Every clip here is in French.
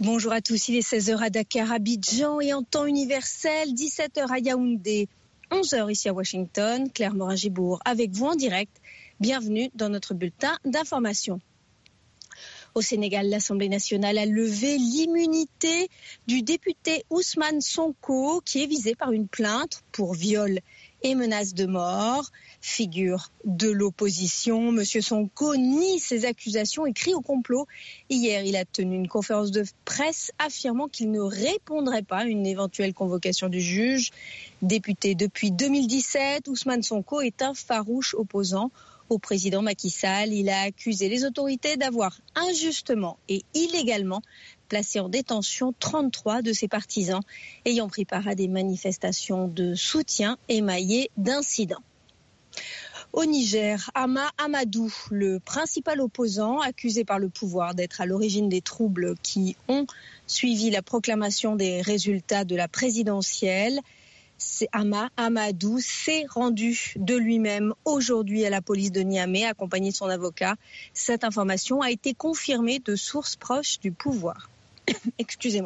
Bonjour à tous, il est 16h à Dakar, Abidjan et en temps universel, 17h à Yaoundé, 11h ici à Washington. Claire Morin-Gibourg avec vous en direct. Bienvenue dans notre bulletin d'information. Au Sénégal, l'Assemblée nationale a levé l'immunité du député Ousmane Sonko qui est visé par une plainte pour viol et menace de mort. Figure de l'opposition, M. Sonko nie ces accusations et crie au complot. Hier, il a tenu une conférence de presse affirmant qu'il ne répondrait pas à une éventuelle convocation du juge. Député depuis 2017, Ousmane Sonko est un farouche opposant au président Macky Sall. Il a accusé les autorités d'avoir injustement et illégalement placé en détention 33 de ses partisans ayant pris part à des manifestations de soutien émaillées d'incidents. Au Niger, Hama Amadou, le principal opposant accusé par le pouvoir d'être à l'origine des troubles qui ont suivi la proclamation des résultats de la présidentielle, Hama Amadou s'est rendu de lui-même aujourd'hui à la police de Niamey, accompagné de son avocat. Cette information a été confirmée de sources proches du pouvoir. Excusez-moi.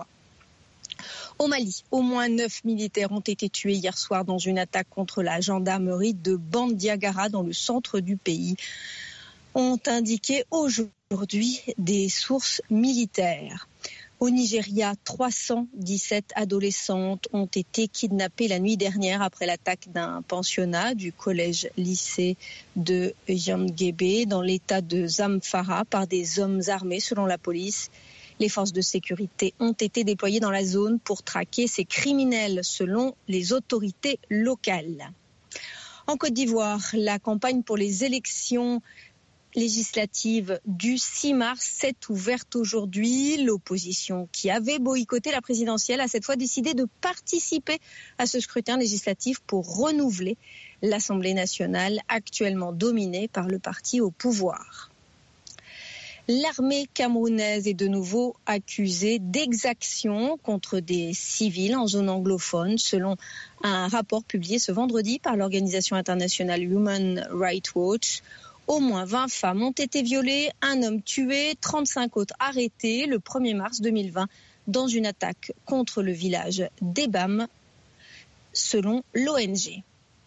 Au Mali, au moins 9 militaires ont été tués hier soir dans une attaque contre la gendarmerie de Bandiagara dans le centre du pays, ont indiqué aujourd'hui des sources militaires. Au Nigeria, 317 adolescentes ont été kidnappées la nuit dernière après l'attaque d'un pensionnat du collège-lycée de Yangébé dans l'état de Zamfara par des hommes armés selon la police. Les forces de sécurité ont été déployées dans la zone pour traquer ces criminels selon les autorités locales. En Côte d'Ivoire, la campagne pour les élections législative du 6 mars s'est ouverte aujourd'hui. L'opposition qui avait boycotté la présidentielle a cette fois décidé de participer à ce scrutin législatif pour renouveler l'Assemblée nationale actuellement dominée par le parti au pouvoir. L'armée camerounaise est de nouveau accusée d'exactions contre des civils en zone anglophone, selon un rapport publié ce vendredi par l'organisation internationale Human Rights Watch. Au moins 20 femmes ont été violées, un homme tué, 35 autres arrêtés le 1er mars 2020 dans une attaque contre le village d'Ebam, selon l'ONG.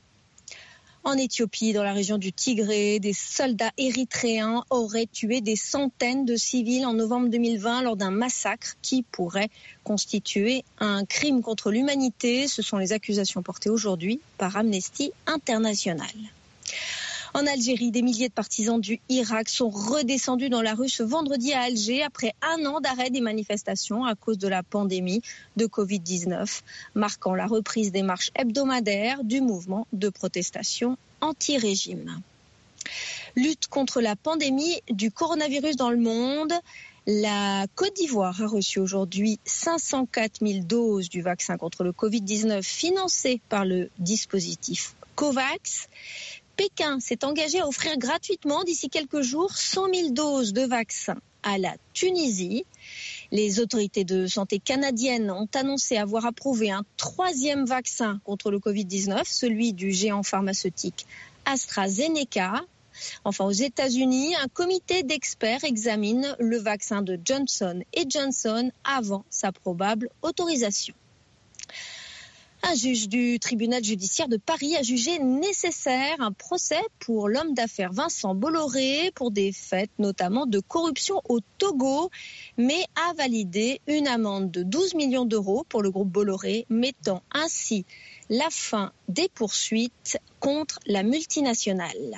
En Éthiopie, dans la région du Tigré, des soldats érythréens auraient tué des centaines de civils en novembre 2020 lors d'un massacre qui pourrait constituer un crime contre l'humanité. Ce sont les accusations portées aujourd'hui par Amnesty International. En Algérie, des milliers de partisans du Irak sont redescendus dans la rue ce vendredi à Alger après un an d'arrêt des manifestations à cause de la pandémie de Covid-19, marquant la reprise des marches hebdomadaires du mouvement de protestation anti-régime. Lutte contre la pandémie du coronavirus dans le monde. La Côte d'Ivoire a reçu aujourd'hui 504 000 doses du vaccin contre le Covid-19 financé par le dispositif COVAX. Pékin s'est engagé à offrir gratuitement d'ici quelques jours 100 000 doses de vaccins à la Tunisie. Les autorités de santé canadiennes ont annoncé avoir approuvé un 3e vaccin contre le Covid-19, celui du géant pharmaceutique AstraZeneca. Enfin, aux États-Unis, un comité d'experts examine le vaccin de Johnson & Johnson avant sa probable autorisation. Un juge du tribunal judiciaire de Paris a jugé nécessaire un procès pour l'homme d'affaires Vincent Bolloré pour des faits notamment de corruption au Togo, mais a validé une amende de 12 millions d'euros pour le groupe Bolloré, mettant ainsi la fin des poursuites contre la multinationale.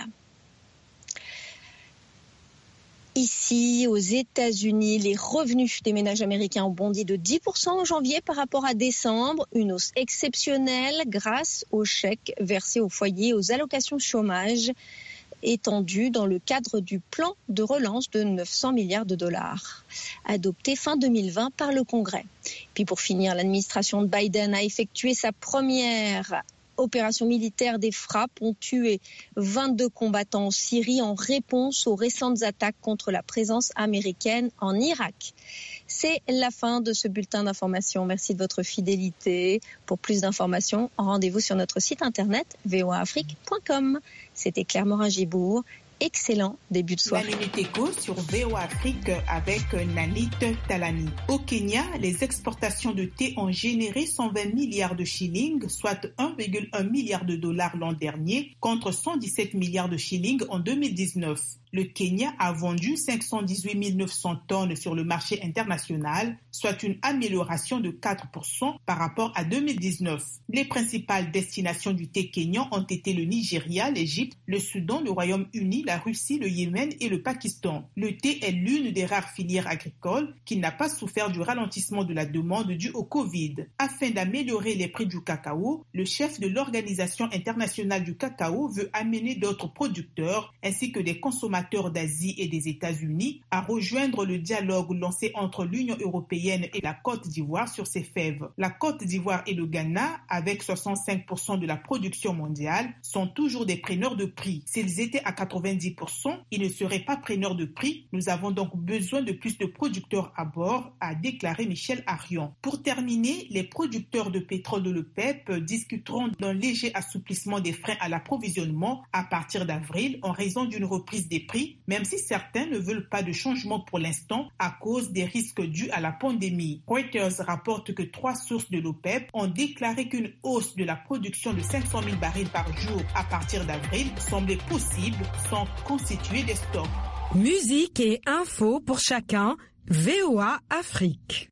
Ici, aux États-Unis, les revenus des ménages américains ont bondi de 10% en janvier par rapport à décembre, une hausse exceptionnelle grâce aux chèques versés aux foyers et aux allocations chômage étendues dans le cadre du plan de relance de 900 milliards de dollars, adopté fin 2020 par le Congrès. Puis pour finir, l'administration de Biden a effectué sa première opération militaire. Des frappes ont tué 22 combattants en Syrie en réponse aux récentes attaques contre la présence américaine en Irak. C'est la fin de ce bulletin d'information. Merci de votre fidélité. Pour plus d'informations, rendez-vous sur notre site internet voaafrique.com. C'était Claire Morin-Gibourg excellent début de soirée. La Minute Éco sur VOA Afrique avec Nanit Talani. Au Kenya, les exportations de thé ont généré 120 milliards de shillings, soit 1,1 milliard de dollars l'an dernier, contre 117 milliards de shillings en 2019. Le Kenya a vendu 518 900 tonnes sur le marché international, soit une amélioration de 4% par rapport à 2019. Les principales destinations du thé kényan ont été le Nigeria, l'Égypte, le Soudan, le Royaume-Uni, la Russie, le Yémen et le Pakistan. Le thé est l'une des rares filières agricoles qui n'a pas souffert du ralentissement de la demande due au Covid. Afin d'améliorer les prix du cacao, le chef de l'Organisation internationale du cacao veut amener d'autres producteurs ainsi que des consommateurs d'Asie et des États-Unis à rejoindre le dialogue lancé entre l'Union européenne et la Côte d'Ivoire sur ces fèves. La Côte d'Ivoire et le Ghana, avec 65% de la production mondiale, sont toujours des preneurs de prix. S'ils étaient à 90%, ils ne seraient pas preneurs de prix. Nous avons donc besoin de plus de producteurs à bord, a déclaré Michel Arion. Pour terminer, les producteurs de pétrole de l'OPEP discuteront d'un léger assouplissement des freins à l'approvisionnement à partir d'avril en raison d'une reprise des prix, même si certains ne veulent pas de changement pour l'instant à cause des risques dus à la pandémie. Reuters rapporte que 3 sources de l'OPEP ont déclaré qu'une hausse de la production de 500 000 barils par jour à partir d'avril semblait possible sans constituer des stocks. Musique et infos pour chacun, VOA Afrique.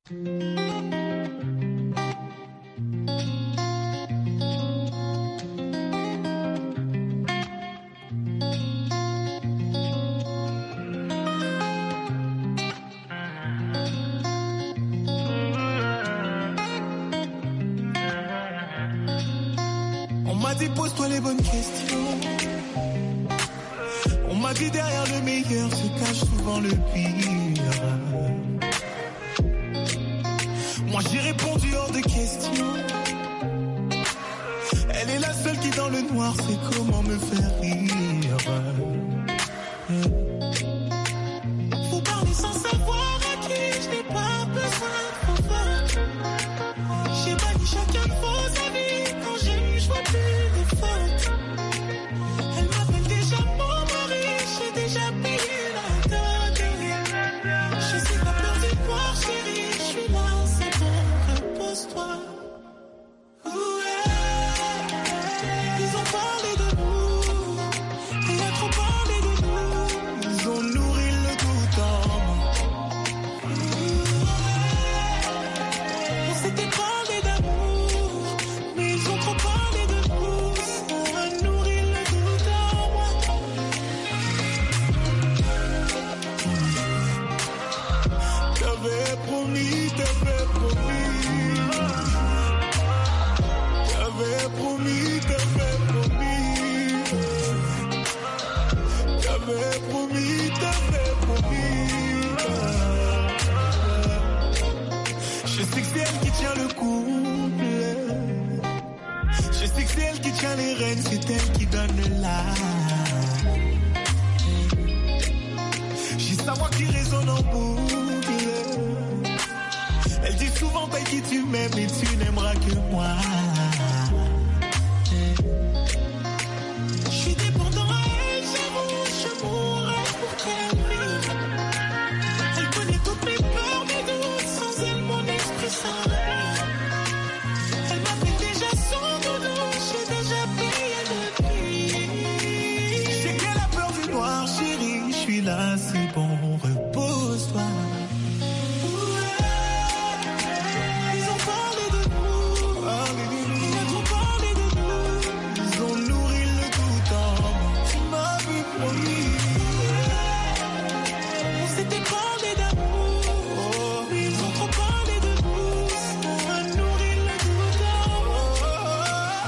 Pose-toi les bonnes questions. On m'a dit derrière le meilleur se cache souvent le pire. Moi j'ai répondu hors de question. Elle est la seule qui dans le noir sait comment me faire rire. Faut parler sans savoir à qui je n'ai pas besoin de pouvoir. J'ai banni chacun de vos amis quand j'aime, je vois plus. Elle m'appelle déjà mon mari, j'ai déjà payé la dot. Je sais pas peur du noir, chérie, je suis là, c'est bon, repose-toi. Ils ont parlé de nous, il a trop parlé de nous. Ils ont nourri le doute en moi. On s'était parlé d'amour, mais ils ont trop parlé de nous. T'avais promis, t'avais promis, t'avais promis. Je sais que c'est elle qui tient le couple. Je sais que c'est elle qui tient les rênes, c'est elle qui donne l'âme. J'ai sa voix qui résonne en boucle. Elle dit souvent paye qui tu m'aimes et tu n'aimeras que moi. Je suis dépendant à elle, j'avoue, je mourrais pour qu'elle vive. Elle connaît toutes mes peurs, mes doutes, sans elle mon esprit s'enlève. Elle m'appelle déjà son doudou, j'ai déjà payé le prix. Je sais qu'elle a peur du noir, chérie, je suis là, c'est bon, repose-toi.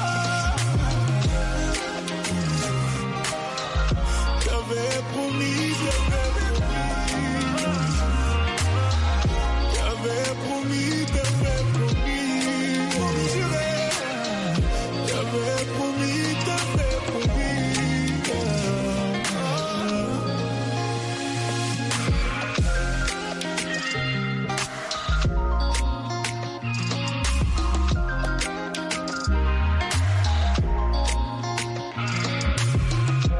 T'avais promis.